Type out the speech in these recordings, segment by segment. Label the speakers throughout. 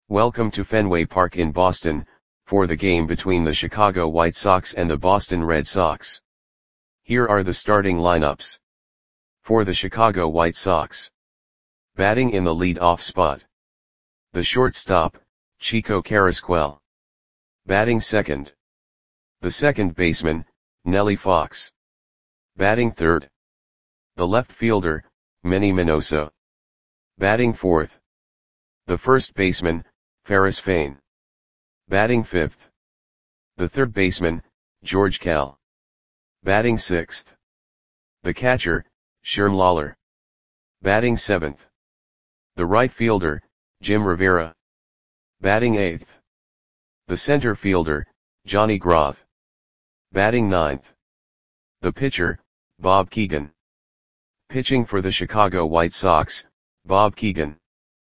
Speaker 1: Welcome to Fenway Park in Boston, for the game between the Chicago White Sox and the Boston Red Sox. Here are the starting lineups. For the Chicago White Sox. Batting in the lead-off spot. The shortstop, Chico Carrasquel. Batting second. The second baseman, Nellie Fox. Batting third. The left fielder, Manny Minoso. Batting fourth. The first baseman, Ferris Fain. Batting fifth. The third baseman, George Kell. Batting sixth. The catcher, Sherm Lawler. Batting seventh. The right fielder, Jim Rivera. Batting eighth. The center fielder, Johnny Groth. Batting ninth. The pitcher, Bob Keegan. Pitching for the Chicago White Sox, Bob Keegan.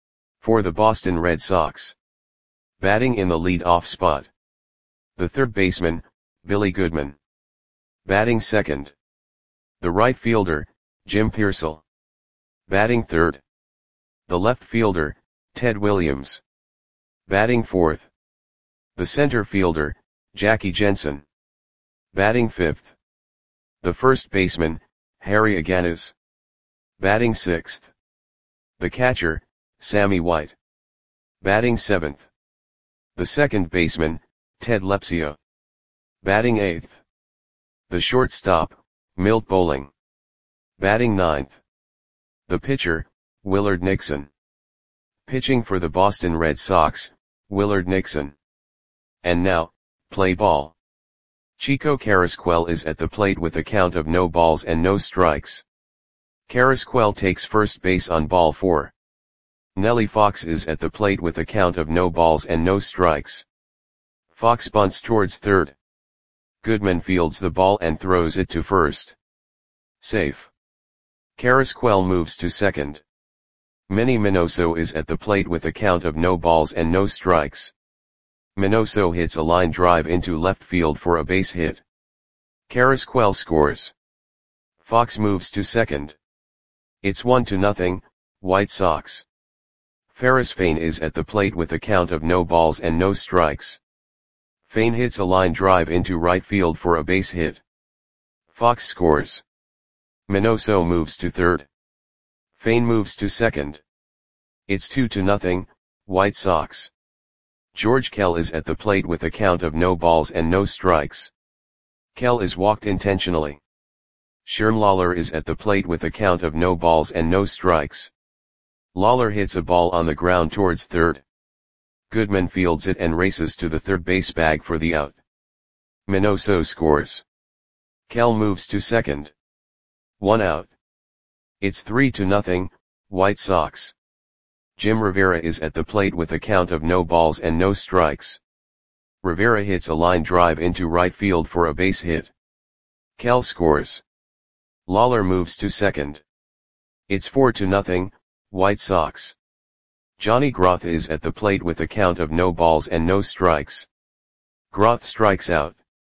Speaker 1: For the Boston Red Sox. Batting in the lead-off spot. The third baseman, Billy Goodman. Batting second. The right fielder, Jim Piersall. Batting third. The left fielder, Ted Williams. Batting fourth. The center fielder, Jackie Jensen. Batting fifth. The first baseman, Harry Aganis. Batting sixth. The catcher, Sammy White. Batting seventh. The second baseman, Ted Lepsia. Batting eighth. The shortstop, Milt Bowling. Batting ninth. The pitcher, Willard Nixon. Pitching for the Boston Red Sox, Willard Nixon. And now, play ball. Chico Carrasquel is at the plate with a count of no balls and no strikes. Carrasquel takes first base on ball 4. Nellie Fox is at the plate with a count of no balls and no strikes. Fox bunts towards third. Goodman fields the ball and throws it to first. Safe. Carrasquel moves to second. Manny Minoso is at the plate with a count of no balls and no strikes. Minoso hits a line drive into left field for a base hit. Carrasquel scores. Fox moves to second. It's 1-0, White Sox. Ferris Fain is at the plate with a count of no balls and no strikes. Fain hits a line drive into right field for a base hit. Fox scores. Minoso moves to third. Fain moves to second. It's 2-0, White Sox. George Kell is at the plate with a count of no balls and no strikes. Kell is walked intentionally. Sherm Lawler is at the plate with a count of no balls and no strikes. Lawler hits a ball on the ground towards third. Goodman fields it and races to the third base bag for the out. Minoso scores. Kell moves to second. 1 out. It's 3-0, White Sox. Jim Rivera is at the plate with a count of no balls and no strikes. Rivera hits a line drive into right field for a base hit. Kell scores. Lawler moves to second. It's 4-0, White Sox. Johnny Groth is at the plate with a count of no balls and no strikes. Groth strikes out.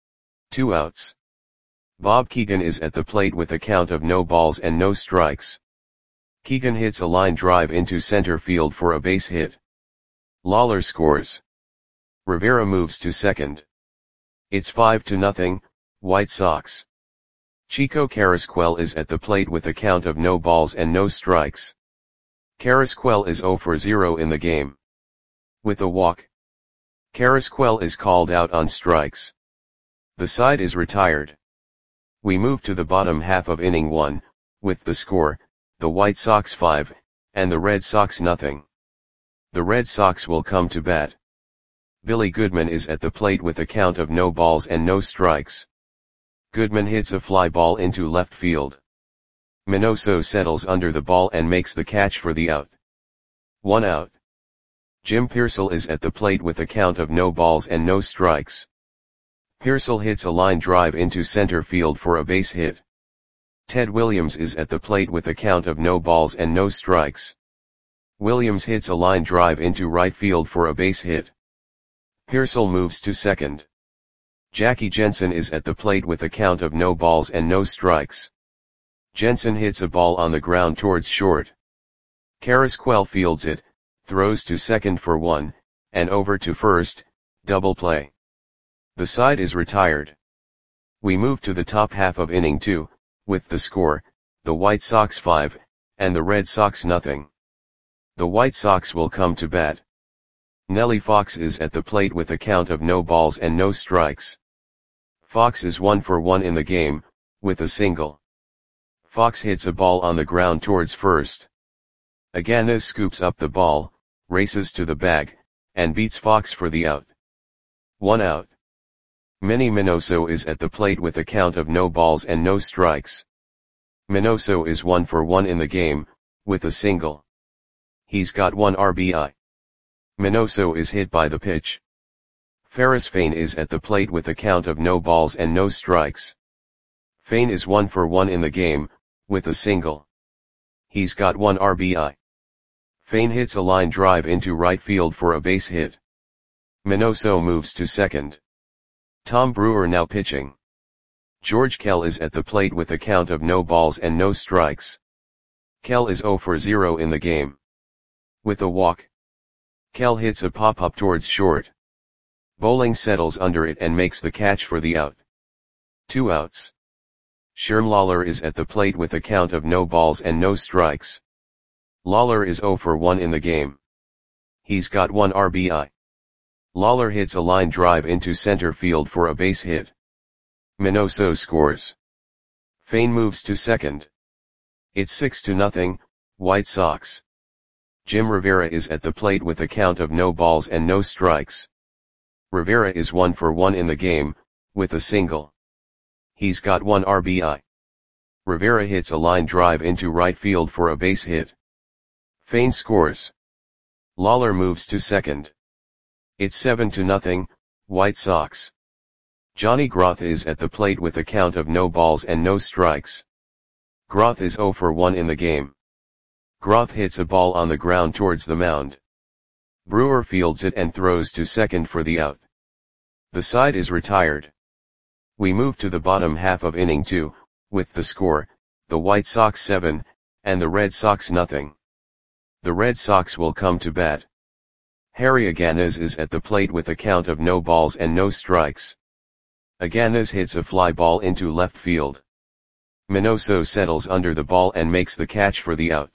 Speaker 1: 2 outs. Bob Keegan is at the plate with a count of no balls and no strikes. Keegan hits a line drive into center field for a base hit. Lawler scores. Rivera moves to second. It's 5-0, White Sox. Chico Carrasquel is at the plate with a count of no balls and no strikes. Carrasquel is 0 for 0 in the game. With a walk. Carrasquel is called out on strikes. The side is retired. We move to the bottom half of inning 1, with the score, the White Sox 5, and the Red Sox nothing. The Red Sox will come to bat. Billy Goodman is at the plate with a count of no balls and no strikes. Goodman hits a fly ball into left field. Minoso settles under the ball and makes the catch for the out. 1 out. Jim Piersall is at the plate with a count of no balls and no strikes. Piersall hits a line drive into center field for a base hit. Ted Williams is at the plate with a count of no balls and no strikes. Williams hits a line drive into right field for a base hit. Piersall moves to second. Jackie Jensen is at the plate with a count of no balls and no strikes. Jensen hits a ball on the ground towards short. Carrasquel fields it, throws to second for 1, and over to first, double play. The side is retired. We move to the top half of inning 2, with the score, the White Sox 5, and the Red Sox nothing. The White Sox will come to bat. Nellie Fox is at the plate with a count of no balls and no strikes. Fox is 1 for 1 in the game, with a single. Fox hits a ball on the ground towards first. Aganes scoops up the ball, races to the bag, and beats Fox for the out. 1 out. Manny Minoso is at the plate with a count of no balls and no strikes. Minoso is 1 for 1 in the game, with a single. He's got 1 RBI. Minoso is hit by the pitch. Ferris Fain is at the plate with a count of no balls and no strikes. Fain is 1 for 1 in the game, with a single. He's got 1 RBI. Fain hits a line drive into right field for a base hit. Minoso moves to second. Tom Brewer now pitching. George Kell is at the plate with a count of no balls and no strikes. Kell is 0 for 0 in the game. With a walk. Kell hits a pop-up towards short. Bowling settles under it and makes the catch for the out. 2 outs. Sherm Lawler is at the plate with a count of no balls and no strikes. Lawler is 0 for 1 in the game. He's got 1 RBI. Lawler hits a line drive into center field for a base hit. Minoso scores. Fain moves to second. It's 6-0, White Sox. Jim Rivera is at the plate with a count of no balls and no strikes. Rivera is 1 for 1 in the game, with a single. He's got 1 RBI. Rivera hits a line drive into right field for a base hit. Fain scores. Lawler moves to second. It's 7-0, White Sox. Johnny Groth is at the plate with a count of no balls and no strikes. Groth is 0 for 1 in the game. Groth hits a ball on the ground towards the mound. Brewer fields it and throws to second for the out. The side is retired. We move to the bottom half of inning 2, with the score, the White Sox 7, and the Red Sox nothing. The Red Sox will come to bat. Harry Aganes is at the plate with a count of no balls and no strikes. Aganes hits a fly ball into left field. Minoso settles under the ball and makes the catch for the out.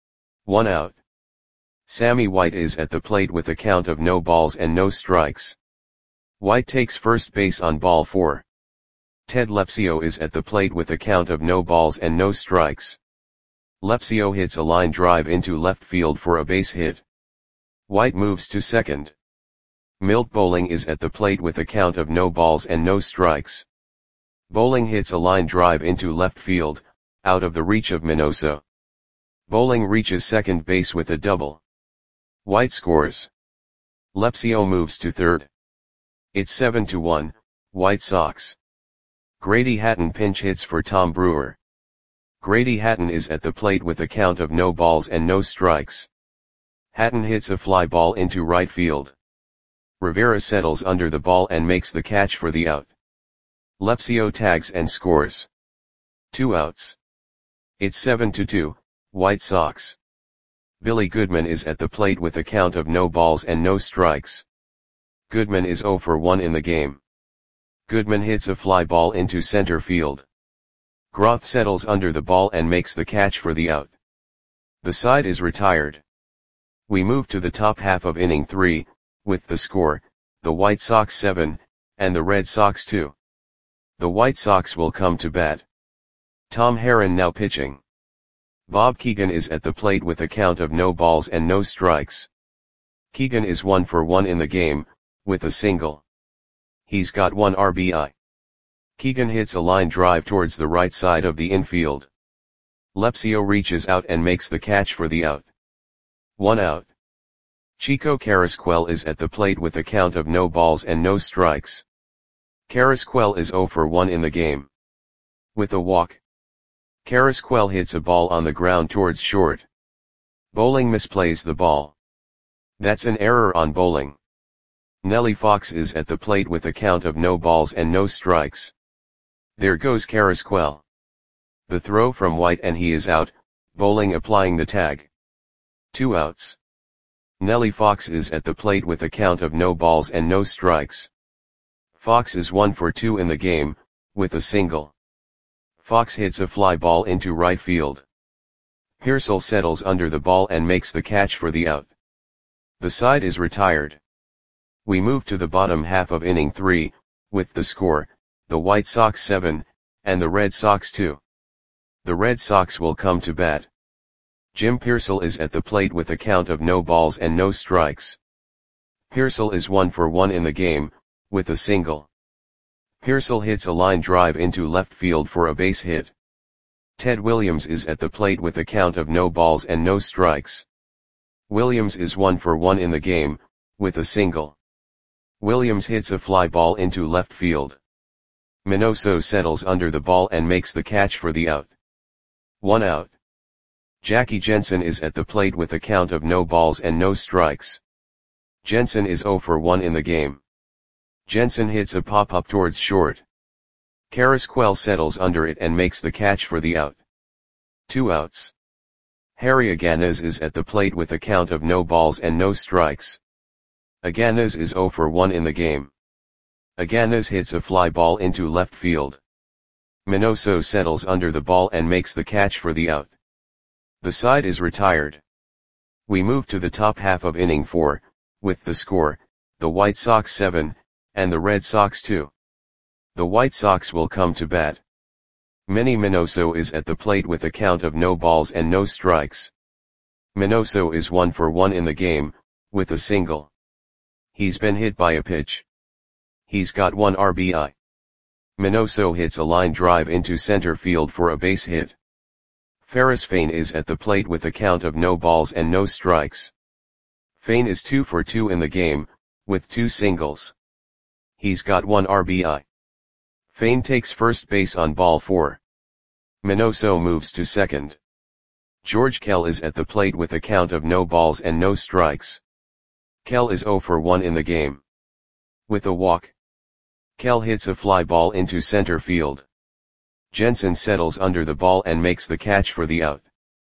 Speaker 1: 1 out. Sammy White is at the plate with a count of no balls and no strikes. White takes first base on ball 4. Ted Lepsio is at the plate with a count of no balls and no strikes. Lepsio hits a line drive into left field for a base hit. White moves to second. Milt Bowling is at the plate with a count of no balls and no strikes. Bowling hits a line drive into left field, out of the reach of Minoso. Bowling reaches second base with a double. White scores. Lepsio moves to third. It's 7-1, White Sox. Grady Hatton pinch hits for Tom Brewer. Grady Hatton is at the plate with a count of no balls and no strikes. Hatton hits a fly ball into right field. Rivera settles under the ball and makes the catch for the out. Lepsio tags and scores. 2 outs. It's 7-2, White Sox. Billy Goodman is at the plate with a count of no balls and no strikes. Goodman is 0 for 1 in the game. Goodman hits a fly ball into center field. Groth settles under the ball and makes the catch for the out. The side is retired. We move to the top half of inning 3, with the score, the White Sox 7, and the Red Sox 2. The White Sox will come to bat. Tom Herron now pitching. Bob Keegan is at the plate with a count of no balls and no strikes. Keegan is 1 for 1 in the game, with a single. He's got 1 RBI. Keegan hits a line drive towards the right side of the infield. Lepsio reaches out and makes the catch for the out. 1 out. Chico Carrasquel is at the plate with a count of no balls and no strikes. Carrasquel is 0 for 1 in the game. With a walk. Carrasquel hits a ball on the ground towards short. Bowling misplays the ball. That's an error on Bowling. Nellie Fox is at the plate with a count of no balls and no strikes. There goes Carrasquel. The throw from White and he is out, Bowling applying the tag. 2 outs. Nellie Fox is at the plate with a count of no balls and no strikes. Fox is 1 for 2 in the game, with a single. Fox hits a fly ball into right field. Pearsall settles under the ball and makes the catch for the out. The side is retired. We move to the bottom half of inning 3, with the score, the White Sox 7, and the Red Sox 2. The Red Sox will come to bat. Jim Pearsall is at the plate with a count of no balls and no strikes. Pearsall is 1 for 1 in the game, with a single. Pearsall hits a line drive into left field for a base hit. Ted Williams is at the plate with a count of no balls and no strikes. Williams is 1 for 1 in the game, with a single. Williams hits a fly ball into left field. Minoso settles under the ball and makes the catch for the out. 1 out. Jackie Jensen is at the plate with a count of no balls and no strikes. Jensen is 0 for 1 in the game. Jensen hits a pop-up towards short. Carrasquel settles under it and makes the catch for the out. 2 outs. Harry Aganez is at the plate with a count of no balls and no strikes. Aganez is 0 for 1 in the game. Aganez hits a fly ball into left field. Minoso settles under the ball and makes the catch for the out. The side is retired. We move to the top half of inning 4, with the score, the White Sox 7, and the Red Sox 2. The White Sox will come to bat. Manny Minoso is at the plate with a count of no balls and no strikes. Minoso is 1 for 1 in the game, with a single. He's been hit by a pitch. He's got 1 RBI. Minoso hits a line drive into center field for a base hit. Ferris Fain is at the plate with a count of no balls and no strikes. Fain is 2 for 2 in the game, with 2 singles. He's got 1 RBI. Fain takes first base on ball 4. Minoso moves to second. George Kell is at the plate with a count of no balls and no strikes. Kell is 0 for 1 in the game. With a walk. Kell hits a fly ball into center field. Jensen settles under the ball and makes the catch for the out.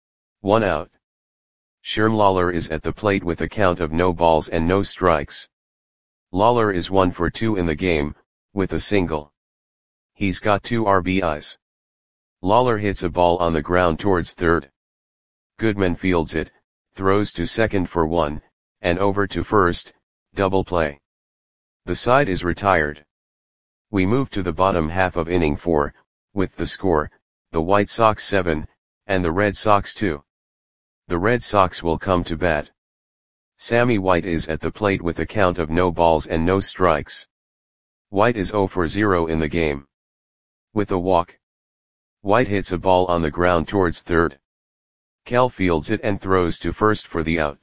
Speaker 1: 1 out. Sherm Lawler is at the plate with a count of no balls and no strikes. Lawler is 1 for 2 in the game, with a single. He's got 2 RBIs. Lawler hits a ball on the ground towards third. Goodman fields it, throws to second for 1, and over to first, double play. The side is retired. We move to the bottom half of inning 4, with the score, the White Sox 7, and the Red Sox 2. The Red Sox will come to bat. Sammy White is at the plate with a count of no balls and no strikes. White is 0 for 0 in the game. With a walk. White hits a ball on the ground towards third. Kell fields it and throws to first for the out.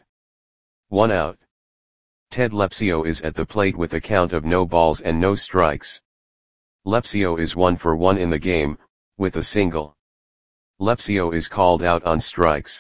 Speaker 1: 1 out. Ted Lepsio is at the plate with a count of no balls and no strikes. Lepsio is 1 for 1 in the game, with a single. Lepsio is called out on strikes.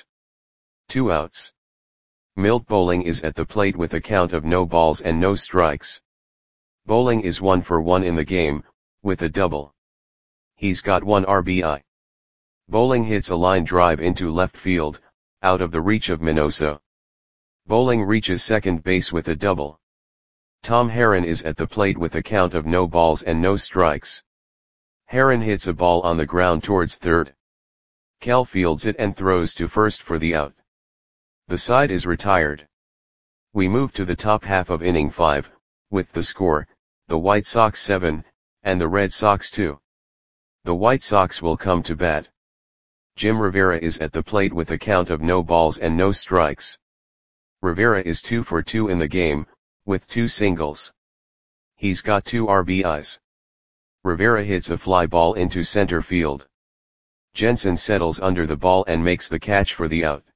Speaker 1: 2 outs. Milt Bowling is at the plate with a count of no balls and no strikes. Bowling is 1 for 1 in the game, with a double. He's got 1 RBI. Bowling hits a line drive into left field, out of the reach of Minoso. Bowling reaches second base with a double. Tom Herron is at the plate with a count of no balls and no strikes. Herron hits a ball on the ground towards third. Kell fields it and throws to first for the out. The side is retired. We move to the top half of inning 5, with the score, the White Sox 7, and the Red Sox 2. The White Sox will come to bat. Jim Rivera is at the plate with a count of no balls and no strikes. Rivera is 2 for 2 in the game, with 2 singles. He's got 2 RBIs. Rivera hits a fly ball into center field. Jensen settles under the ball and makes the catch for the out.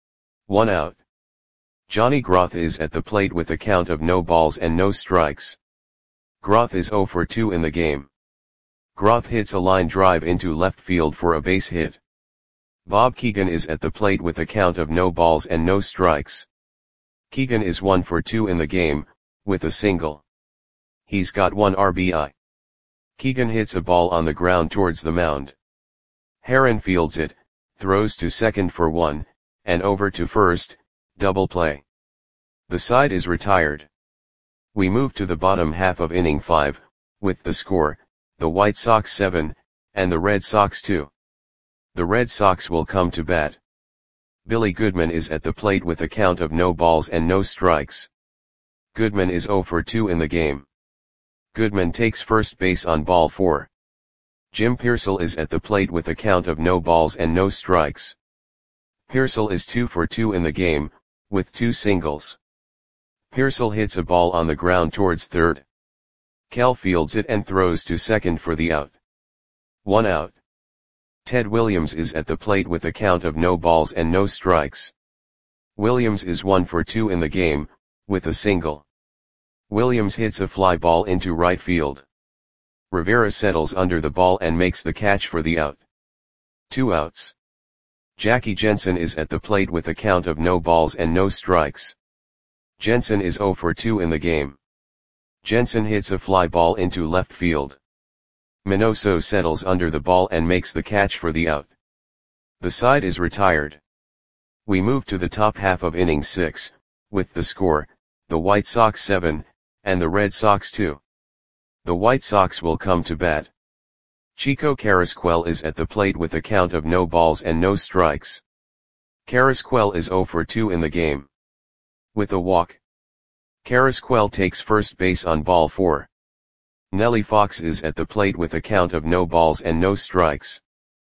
Speaker 1: 1 out. Johnny Groth is at the plate with a count of no balls and no strikes. Groth is 0 for 2 in the game. Groth hits a line drive into left field for a base hit. Bob Keegan is at the plate with a count of no balls and no strikes. Keegan is 1 for 2 in the game, with a single. He's got 1 RBI. Keegan hits a ball on the ground towards the mound. Herron fields it, throws to second for 1, and over to first, double play. The side is retired. We move to the bottom half of inning 5, with the score, the White Sox 7, and the Red Sox 2. The Red Sox will come to bat. Billy Goodman is at the plate with a count of no balls and no strikes. Goodman is 0 for 2 in the game. Goodman takes first base on ball 4. Jim Pearsall is at the plate with a count of no balls and no strikes. Pearsall is 2 for 2 in the game, with 2 singles. Pearsall hits a ball on the ground towards third. Kell fields it and throws to second for the out. 1 out. Ted Williams is at the plate with a count of no balls and no strikes. Williams is 1 for 2 in the game, with a single. Williams hits a fly ball into right field. Rivera settles under the ball and makes the catch for the out. 2 outs. Jackie Jensen is at the plate with a count of no balls and no strikes. Jensen is 0 for 2 in the game. Jensen hits a fly ball into left field. Minoso settles under the ball and makes the catch for the out. The side is retired. We move to the top half of inning 6, with the score, the White Sox 7, and the Red Sox 2. The White Sox will come to bat. Chico Carrasquel is at the plate with a count of no balls and no strikes. Carrasquel is 0 for 2 in the game. With a walk. Carrasquel takes first base on ball 4. Nellie Fox is at the plate with a count of no balls and no strikes.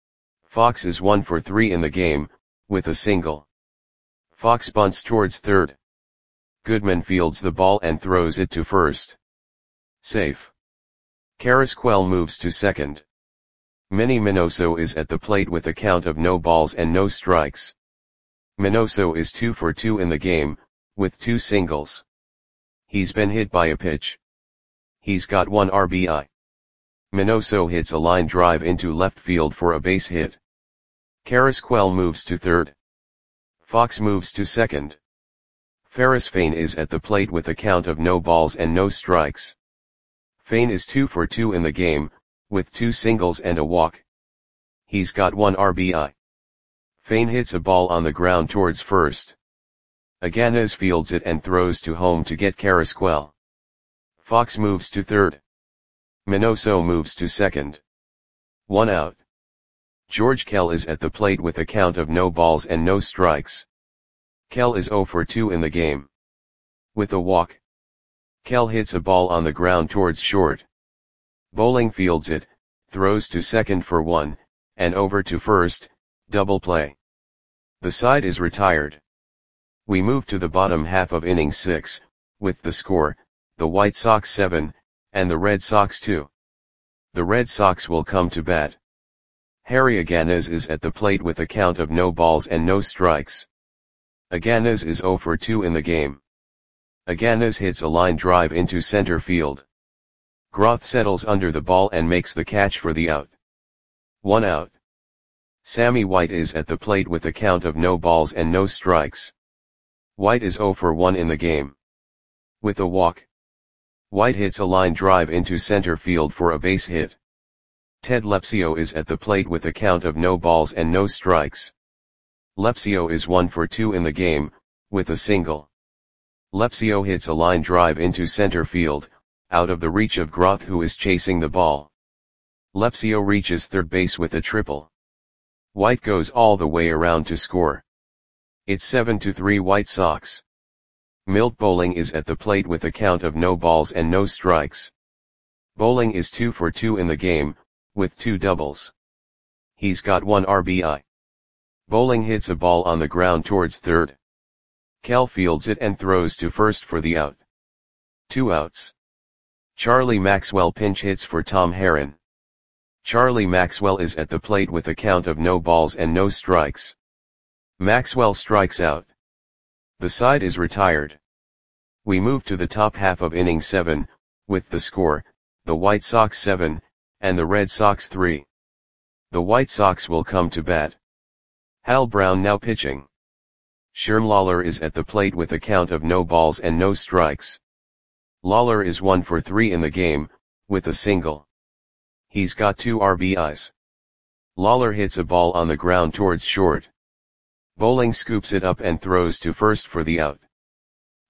Speaker 1: Fox is 1 for 3 in the game, with a single. Fox bunts towards third. Goodman fields the ball and throws it to first. Safe. Carrasquel moves to second. Manny Minoso is at the plate with a count of no balls and no strikes. Minoso is 2 for 2 in the game, with 2 singles. He's been hit by a pitch. He's got 1 RBI. Minoso hits a line drive into left field for a base hit. Carrasquel moves to third. Fox moves to second. Ferris Fain is at the plate with a count of no balls and no strikes. Fain is 2 for 2 in the game, with 2 singles and a walk. He's got 1 RBI. Fain hits a ball on the ground towards first. Aganes fields it and throws to home to get Carrasquel. Fox moves to third. Minoso moves to second. 1 out. George Kell is at the plate with a count of no balls and no strikes. Kell is 0 for 2 in the game. With a walk. Kell hits a ball on the ground towards short. Bowling fields it, throws to second for 1, and over to first, double play. The side is retired. We move to the bottom half of inning 6, with the score, the White Sox 7, and the Red Sox 2. The Red Sox will come to bat. Harry Aganes is at the plate with a count of no balls and no strikes. Aganes is 0 for 2 in the game. Aganes hits a line drive into center field. Groth settles under the ball and makes the catch for the out. 1 out. Sammy White is at the plate with a count of no balls and no strikes. White is 0 for 1 in the game. With a walk. White hits a line drive into center field for a base hit. Ted Lepsio is at the plate with a count of no balls and no strikes. Lepsio is 1 for 2 in the game, with a single. Lepsio hits a line drive into center field, out of the reach of Groth, who is chasing the ball. Lepsio reaches third base with a triple. White goes all the way around to score. It's 7-3 White Sox. Milt Bowling is at the plate with a count of no balls and no strikes. Bowling is 2 for 2 in the game, with 2 doubles. He's got 1 RBI. Bowling hits a ball on the ground towards third. Kell fields it and throws to first for the out. 2 outs. Charlie Maxwell pinch hits for Tom Herron. Charlie Maxwell is at the plate with a count of no balls and no strikes. Maxwell strikes out. The side is retired. We move to the top half of inning 7, with the score, the White Sox 7, and the Red Sox 3. The White Sox will come to bat. Hal Brown now pitching. Sherm Lawler is at the plate with a count of no balls and no strikes. Lawler is 1 for 3 in the game, with a single. He's got 2 RBIs. Lawler hits a ball on the ground towards short. Bowling scoops it up and throws to first for the out.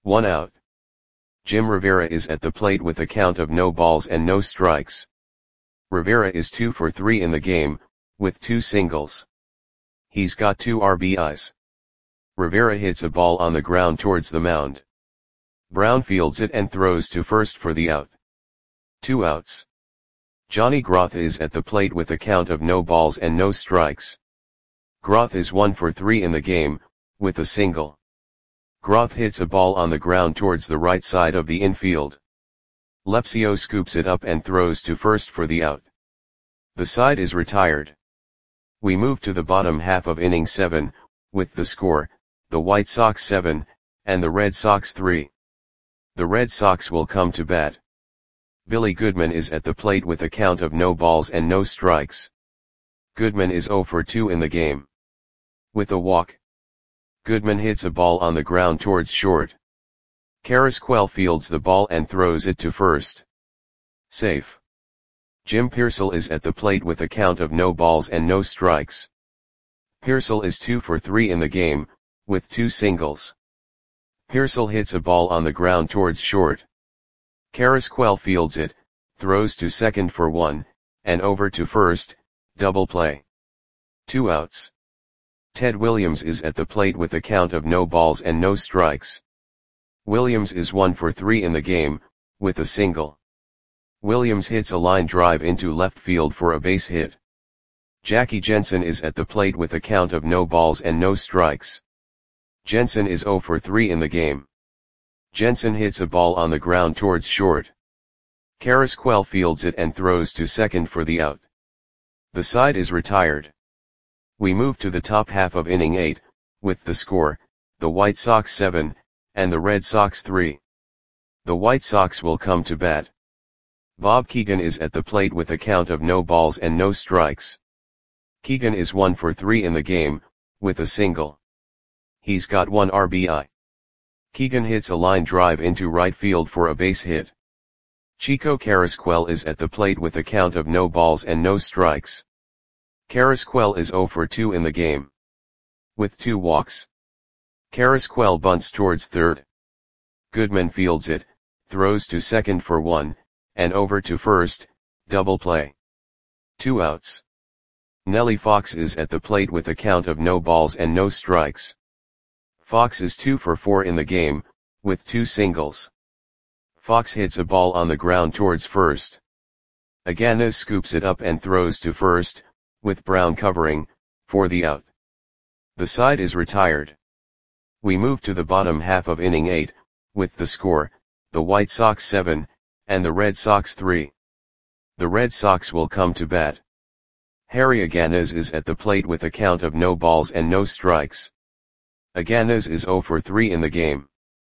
Speaker 1: 1 out. Jim Rivera is at the plate with a count of no balls and no strikes. Rivera is 2 for 3 in the game, with 2 singles. He's got 2 RBIs. Rivera hits a ball on the ground towards the mound. Brown fields it and throws to first for the out. 2 outs. Johnny Groth is at the plate with a count of no balls and no strikes. Groth is 1 for 3 in the game, with a single. Groth hits a ball on the ground towards the right side of the infield. Lepsio scoops it up and throws to first for the out. The side is retired. We move to the bottom half of inning 7, with the score, the White Sox 7, and the Red Sox 3. The Red Sox will come to bat. Billy Goodman is at the plate with a count of no balls and no strikes. Goodman is 0 for 2 in the game. With a walk. Goodman hits a ball on the ground towards short. Carrasquel fields the ball and throws it to first. Safe. Jim Piersall is at the plate with a count of no balls and no strikes. Piersall is 2 for 3 in the game, with 2 singles. Piersall hits a ball on the ground towards short. Carrasquel fields it, throws to second for 1, and over to first, double play. 2 outs. Ted Williams is at the plate with a count of no balls and no strikes. Williams is 1 for 3 in the game, with a single. Williams hits a line drive into left field for a base hit. Jackie Jensen is at the plate with a count of no balls and no strikes. Jensen is 0 for 3 in the game. Jensen hits a ball on the ground towards short. Carrasquel fields it and throws to second for the out. The side is retired. We move to the top half of inning 8, with the score, the White Sox 7, and the Red Sox 3. The White Sox will come to bat. Bob Keegan is at the plate with a count of no balls and no strikes. Keegan is 1 for 3 in the game, with a single. He's got 1 RBI. Keegan hits a line drive into right field for a base hit. Chico Carrasquel is at the plate with a count of no balls and no strikes. Carrasquel is 0 for 2 in the game. With 2 walks. Carrasquel bunts towards third. Goodman fields it, throws to second for 1, and over to first, double play. 2 outs. Nellie Fox is at the plate with a count of no balls and no strikes. Fox is 2 for 4 in the game, with 2 singles. Fox hits a ball on the ground towards first. Aganes scoops it up and throws to first, with Brown covering, for the out. The side is retired. We move to the bottom half of inning 8, with the score, the White Sox 7, and the Red Sox 3. The Red Sox will come to bat. Harry Aganes is at the plate with a count of no balls and no strikes. Aganes is 0 for 3 in the game.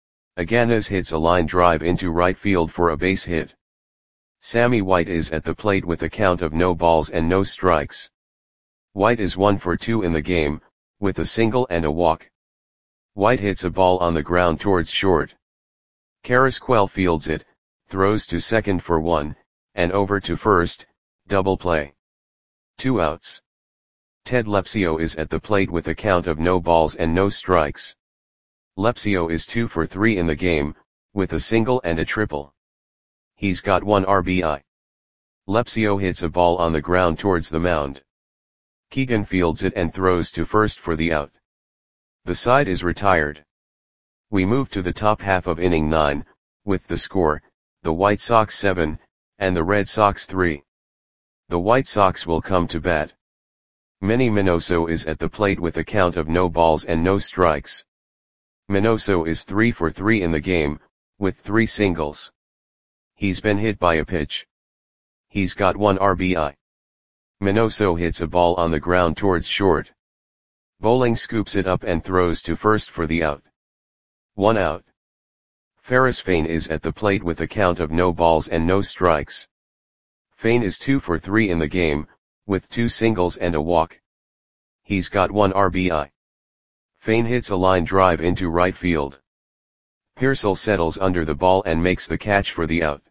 Speaker 1: Aganes hits a line drive into right field for a base hit. Sammy White is at the plate with a count of no balls and no strikes. White is 1 for 2 in the game, with a single and a walk. White hits a ball on the ground towards short. Carrasquel fields it, throws to second for 1, and over to first, double play. 2 outs. Ted Lepsio is at the plate with a count of no balls and no strikes. Lepsio is 2 for 3 in the game, with a single and a triple. He's got 1 RBI. Lepsio hits a ball on the ground towards the mound. Keegan fields it and throws to first for the out. The side is retired. We move to the top half of inning 9, with the score, the White Sox 7, and the Red Sox 3. The White Sox will come to bat. Manny Minoso is at the plate with a count of no balls and no strikes. Minoso is 3 for 3 in the game, with 3 singles. He's been hit by a pitch. He's got 1 RBI. Minoso hits a ball on the ground towards short. Bowling scoops it up and throws to first for the out. 1 out. Ferris Fain is at the plate with a count of no balls and no strikes. Fain is 2 for 3 in the game, with 2 singles and a walk. He's got 1 RBI. Fain hits a line drive into right field. Piersall settles under the ball and makes the catch for the out.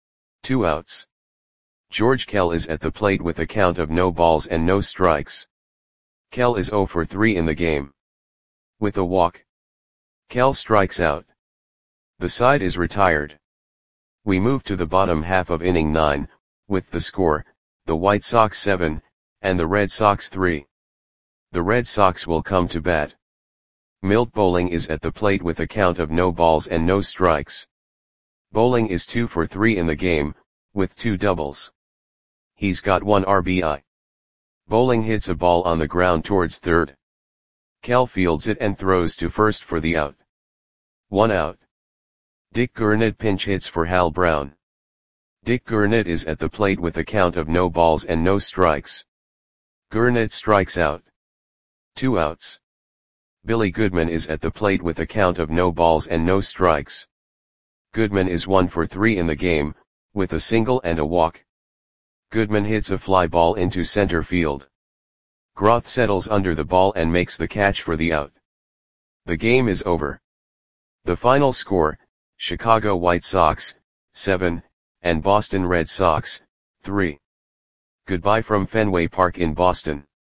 Speaker 1: 2 outs. George Kell is at the plate with a count of no balls and no strikes. Kell is 0 for 3 in the game. With a walk. Kell strikes out. The side is retired. We move to the bottom half of inning 9, with the score, the White Sox 7, and the Red Sox 3. The Red Sox will come to bat. Milt Bowling is at the plate with a count of no balls and no strikes. Bowling is 2 for 3 in the game, with 2 doubles. He's got 1 RBI. Bowling hits a ball on the ground towards third. Kell fields it and throws to first for the out. 1 out. Dick Gurnett pinch hits for Hal Brown. Dick Gurnett is at the plate with a count of no balls and no strikes. Gurnett strikes out. 2 outs. Billy Goodman is at the plate with a count of no balls and no strikes. Goodman is 1 for 3 in the game, with a single and a walk. Goodman hits a fly ball into center field. Groth settles under the ball and makes the catch for the out. The game is over. The final score, Chicago White Sox, 7, and Boston Red Sox, 3. Goodbye from Fenway Park in Boston.